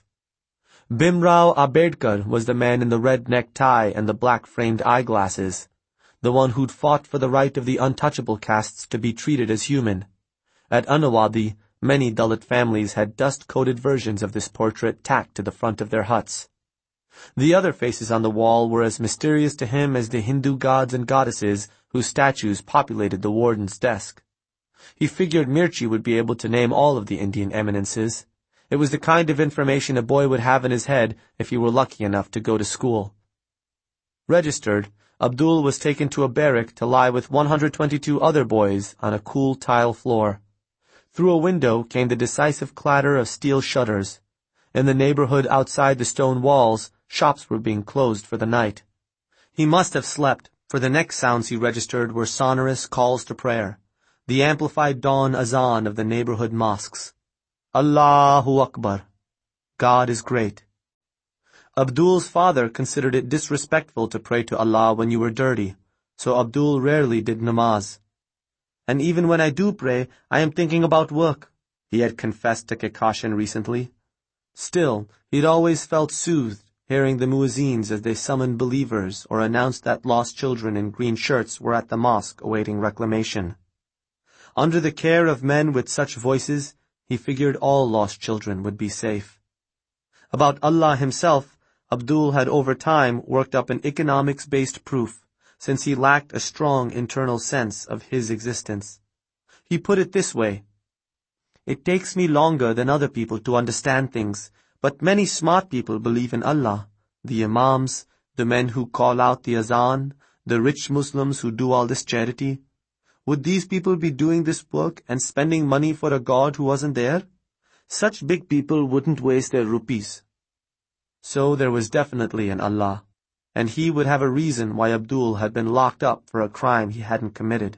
Bhimrao Ambedkar was the man in the red necktie and the black-framed eyeglasses, the one who'd fought for the right of the untouchable castes to be treated as human. At Anawadi, many Dalit families had dust-coated versions of this portrait tacked to the front of their huts. The other faces on the wall were as mysterious to him as the Hindu gods and goddesses whose statues populated the warden's desk. He figured Mirchi would be able to name all of the Indian eminences. It was the kind of information a boy would have in his head if he were lucky enough to go to school. Registered, Abdul was taken to a barrack to lie with one hundred twenty-two other boys on a cool tile floor. Through a window came the decisive clatter of steel shutters. In the neighborhood outside the stone walls, shops were being closed for the night. He must have slept, for the next sounds he registered were sonorous calls to prayer, the amplified dawn azan of the neighborhood mosques. Allahu Akbar. God is great. Abdul's father considered it disrespectful to pray to Allah when you were dirty, so Abdul rarely did namaz. And even when I do pray, I am thinking about work, he had confessed to Kekashin recently. Still, he'd always felt soothed hearing the muezzins as they summoned believers or announced that lost children in green shirts were at the mosque awaiting reclamation. Under the care of men with such voices, he figured all lost children would be safe. About Allah himself, Abdul had over time worked up an economics-based proof, since he lacked a strong internal sense of his existence. He put it this way: "It takes me longer than other people to understand things, but many smart people believe in Allah, the imams, the men who call out the azan, the rich Muslims who do all this charity. Would these people be doing this work and spending money for a God who wasn't there? Such big people wouldn't waste their rupees." So there was definitely an Allah. and he would have a reason why Abdul had been locked up for a crime he hadn't committed.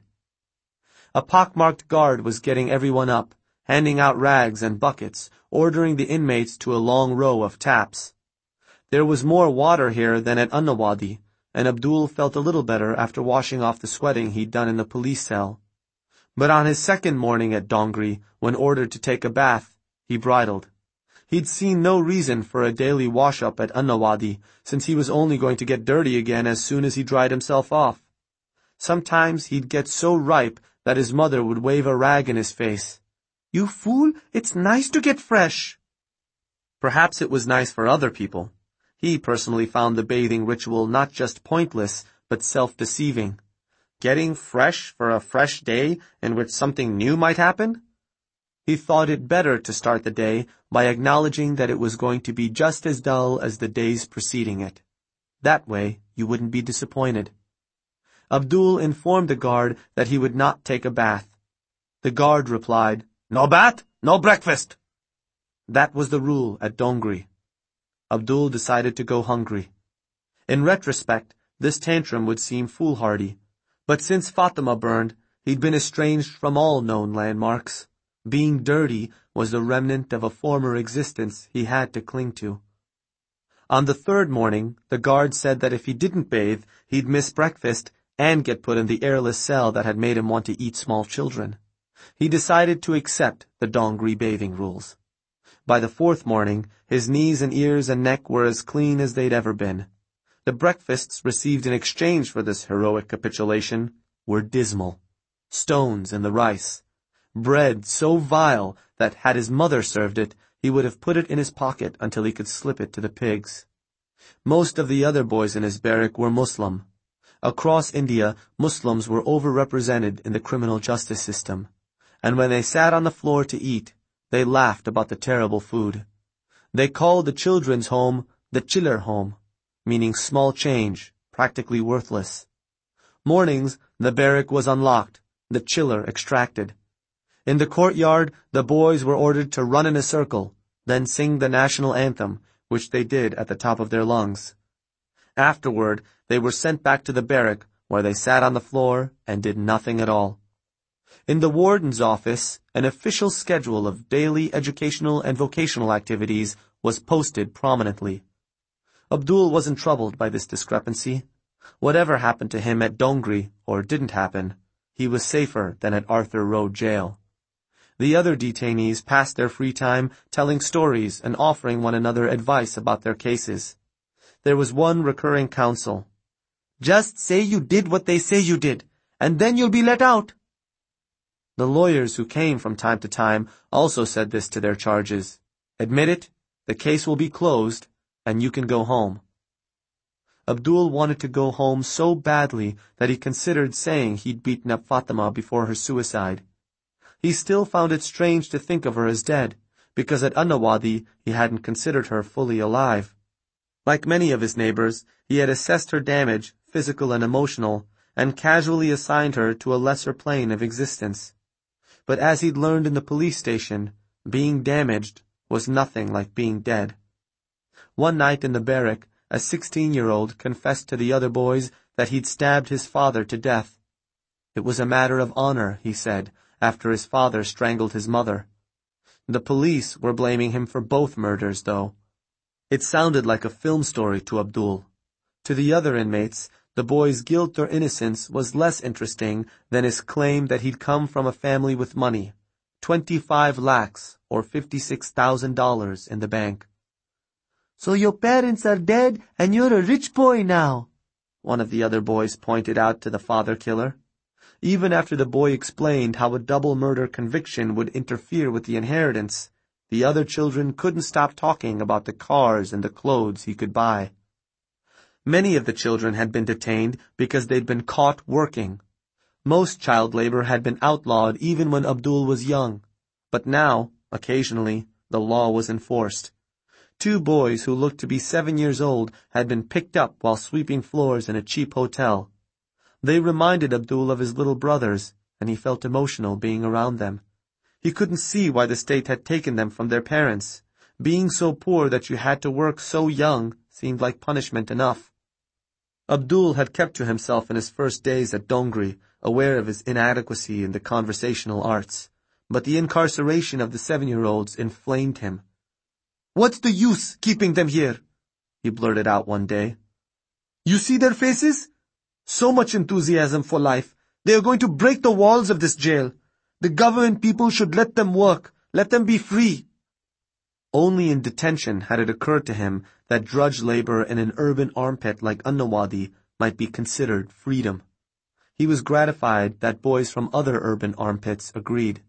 A pockmarked guard was getting everyone up, handing out rags and buckets, ordering the inmates to a long row of taps. There was more water here than at Annawadi, and Abdul felt a little better after washing off the sweating he'd done in the police cell. But on his second morning at Dongri, when ordered to take a bath, he bridled. He'd seen no reason for a daily wash-up at Annawadi, since he was only going to get dirty again as soon as he dried himself off. Sometimes he'd get so ripe that his mother would wave a rag in his face. "You fool, it's nice to get fresh." Perhaps it was nice for other people. He personally found the bathing ritual not just pointless, but self-deceiving. Getting fresh for a fresh day in which something new might happen? He thought it better to start the day by acknowledging that it was going to be just as dull as the days preceding it. That way, you wouldn't be disappointed. Abdul informed the guard that he would not take a bath. The guard replied, "No bath, no breakfast." That was the rule at Dongri. Abdul decided to go hungry. In retrospect, this tantrum would seem foolhardy, but since Fatima burned, he'd been estranged from all known landmarks. Being dirty was the remnant of a former existence he had to cling to. On the third morning, the guard said that if he didn't bathe, he'd miss breakfast and get put in the airless cell that had made him want to eat small children. He decided to accept the Dongri bathing rules. By the fourth morning, his knees and ears and neck were as clean as they'd ever been. The breakfasts received in exchange for this heroic capitulation were dismal. Stones in the rice. Bread so vile that, had his mother served it, he would have put it in his pocket until he could slip it to the pigs. Most of the other boys in his barrack were Muslim. Across India, Muslims were overrepresented in the criminal justice system, and when they sat on the floor to eat, they laughed about the terrible food. They called the children's home the chiller home, meaning small change, practically worthless. Mornings, the barrack was unlocked, the chiller extracted. In the courtyard, the boys were ordered to run in a circle, then sing the national anthem, which they did at the top of their lungs. Afterward, they were sent back to the barrack, where they sat on the floor and did nothing at all. In the warden's office, an official schedule of daily educational and vocational activities was posted prominently. Abdul wasn't troubled by this discrepancy. Whatever happened to him at Dongri, or didn't happen, he was safer than at Arthur Road Jail. The other detainees passed their free time telling stories and offering one another advice about their cases. There was one recurring counsel. "Just say you did what they say you did, and then you'll be let out." The lawyers who came from time to time also said this to their charges. "Admit it, the case will be closed, and you can go home." Abdul wanted to go home so badly that he considered saying he'd beaten up Fatima before her suicide. He still found it strange to think of her as dead, because at Annawadi he hadn't considered her fully alive. Like many of his neighbors, he had assessed her damage, physical and emotional, and casually assigned her to a lesser plane of existence. But as he'd learned in the police station, being damaged was nothing like being dead. One night in the barrack, a sixteen-year-old confessed to the other boys that he'd stabbed his father to death. It was a matter of honor, he said, after his father strangled his mother. The police were blaming him for both murders, though. It sounded like a film story to Abdul. To the other inmates, the boy's guilt or innocence was less interesting than his claim that he'd come from a family with money, twenty-five lakhs or fifty-six thousand dollars in the bank. "So your parents are dead and you're a rich boy now," one of the other boys pointed out to the father-killer. Even after the boy explained how a double murder conviction would interfere with the inheritance, the other children couldn't stop talking about the cars and the clothes he could buy. Many of the children had been detained because they'd been caught working. Most child labor had been outlawed even when Abdul was young, but now, occasionally, the law was enforced. Two boys who looked to be seven years old had been picked up while sweeping floors in a cheap hotel. They reminded Abdul of his little brothers, and he felt emotional being around them. He couldn't see why the state had taken them from their parents. Being so poor that you had to work so young seemed like punishment enough. Abdul had kept to himself in his first days at Dongri, aware of his inadequacy in the conversational arts, but the incarceration of the seven-year-olds inflamed him. "What's the use keeping them here?" he blurted out one day. "You see their faces? So much enthusiasm for life. They are going to break the walls of this jail. The government people should let them work, let them be free." Only in detention had it occurred to him that drudge labor in an urban armpit like Annawadi might be considered freedom. He was gratified that boys from other urban armpits agreed.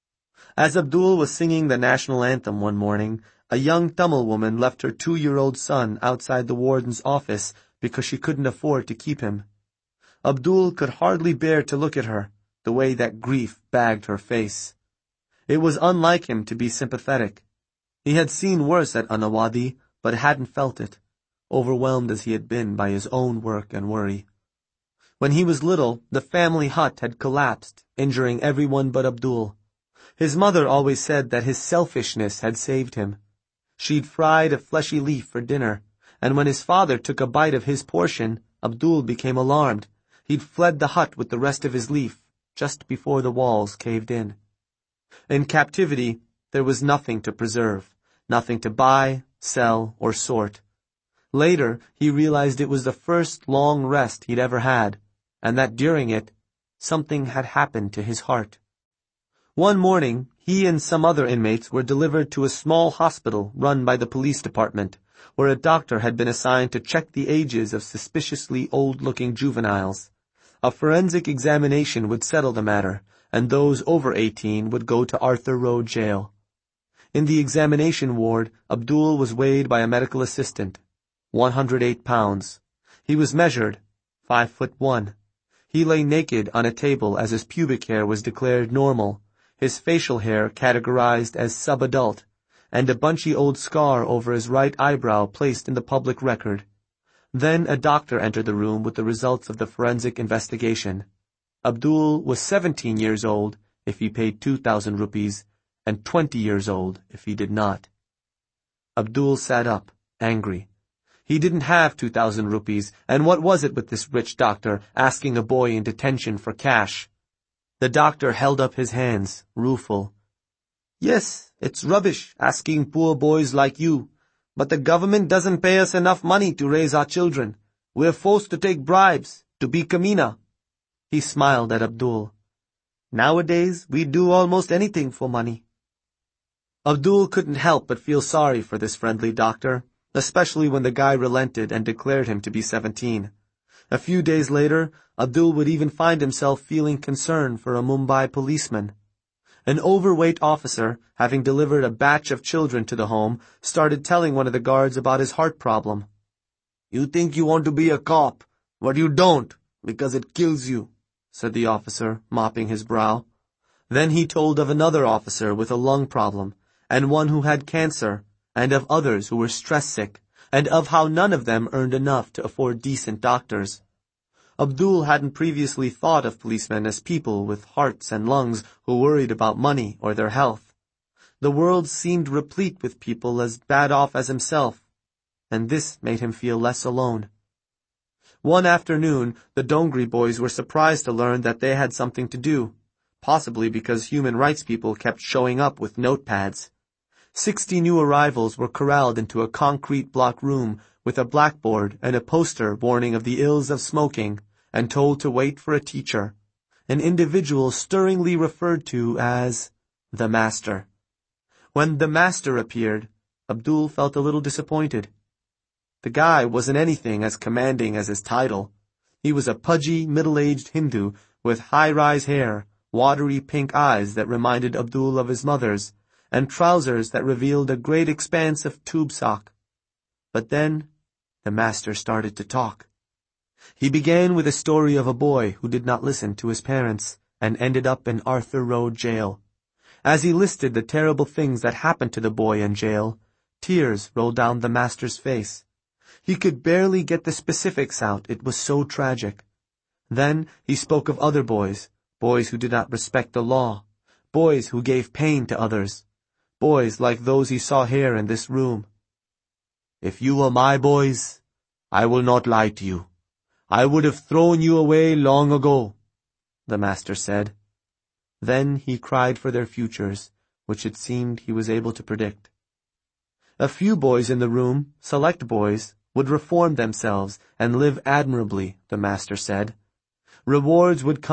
As Abdul was singing the national anthem one morning, a young Tamil woman left her two-year-old son outside the warden's office because she couldn't afford to keep him. Abdul could hardly bear to look at her, the way that grief bagged her face. It was unlike him to be sympathetic. He had seen worse at Annawadi, but hadn't felt it, overwhelmed as he had been by his own work and worry. When he was little, the family hut had collapsed, injuring everyone but Abdul. His mother always said that his selfishness had saved him. She'd fried a fleshy leaf for dinner, and when his father took a bite of his portion, Abdul became alarmed. He'd fled the hut with the rest of his leaf, just before the walls caved in. In captivity, there was nothing to preserve, nothing to buy, sell, or sort. Later, he realized it was the first long rest he'd ever had, and that during it, something had happened to his heart. One morning, he and some other inmates were delivered to a small hospital run by the police department, where a doctor had been assigned to check the ages of suspiciously old-looking juveniles. A forensic examination would settle the matter, and those over eighteen would go to Arthur Road Jail. In the examination ward, Abdul was weighed by a medical assistant. one hundred eight pounds. He was measured, five foot one. He lay naked on a table as his pubic hair was declared normal, his facial hair categorized as subadult, and a bunchy old scar over his right eyebrow placed in the public record. Then a doctor entered the room with the results of the forensic investigation. Abdul was seventeen years old if he paid two thousand rupees, and twenty years old if he did not. Abdul sat up, angry. He didn't have two thousand rupees, and what was it with this rich doctor asking a boy in detention for cash? The doctor held up his hands, rueful. "Yes, it's rubbish asking poor boys like you, but the government doesn't pay us enough money to raise our children. We're forced to take bribes, to be kamina." He smiled at Abdul. "Nowadays, we do almost anything for money." Abdul couldn't help but feel sorry for this friendly doctor, especially when the guy relented and declared him to be seventeen. A few days later, Abdul would even find himself feeling concern for a Mumbai policeman. An overweight officer, having delivered a batch of children to the home, started telling one of the guards about his heart problem. "You think you want to be a cop, but you don't, because it kills you," said the officer, mopping his brow. Then he told of another officer with a lung problem, and one who had cancer, and of others who were stress-sick, and of how none of them earned enough to afford decent doctors. Abdul hadn't previously thought of policemen as people with hearts and lungs who worried about money or their health. The world seemed replete with people as bad off as himself, and this made him feel less alone. One afternoon, the Dongri boys were surprised to learn that they had something to do, possibly because human rights people kept showing up with notepads. Sixty new arrivals were corralled into a concrete block room with a blackboard and a poster warning of the ills of smoking, and told to wait for a teacher, an individual stirringly referred to as the Master. When the Master appeared, Abdul felt a little disappointed. The guy wasn't anything as commanding as his title. He was a pudgy, middle-aged Hindu with high-rise hair, watery pink eyes that reminded Abdul of his mother's, and trousers that revealed a great expanse of tube sock. But then, the Master started to talk. He began with a story of a boy who did not listen to his parents and ended up in Arthur Road Jail. As he listed the terrible things that happened to the boy in jail, tears rolled down the Master's face. He could barely get the specifics out, it was so tragic. Then he spoke of other boys, boys who did not respect the law, boys who gave pain to others, boys like those he saw here in this room. "If you were my boys, I will not lie to you. I would have thrown you away long ago, the master said. Then he cried for their futures, which it seemed he was able to predict. A few boys in the room, select boys, would reform themselves and live admirably, the master said. Rewards would come